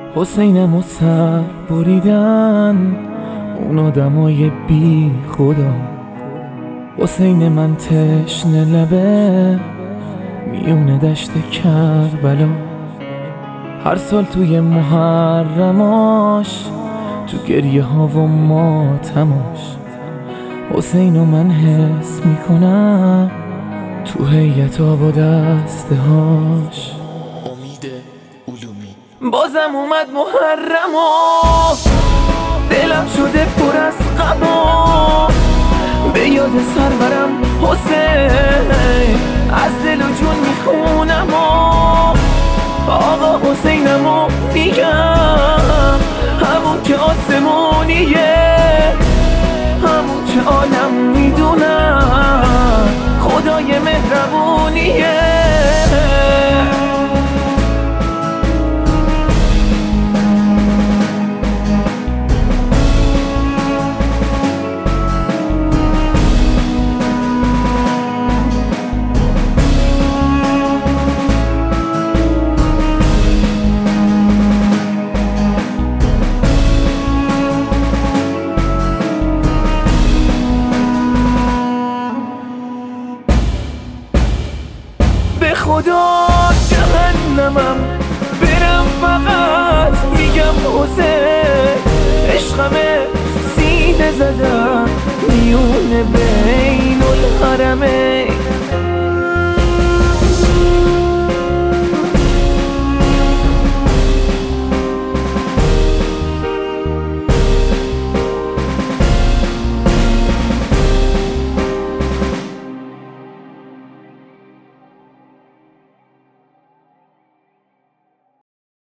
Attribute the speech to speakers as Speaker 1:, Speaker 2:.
Speaker 1: حسینم و سر بریدن اون آدمای بی خدا. حسین من تشنه لبه میونه دشت کربلا. هر سال توی محرماش تو گریه ها و ماتماش حسینو من حس میکنم تو هیئت آب و دسته هاش.
Speaker 2: امید علومی
Speaker 1: بازم اومد محرم و دلم شده پر از غم و به یاد سرورم حسین از دل و جون میخونم و آقا حسینم و میگم همون که آسمونیه، همون که عالم میدونم خدای مهربونیه. به خدا جهنمم برم فقط میگم حسین عشقمه سینه زدم میونه بین الحرمه.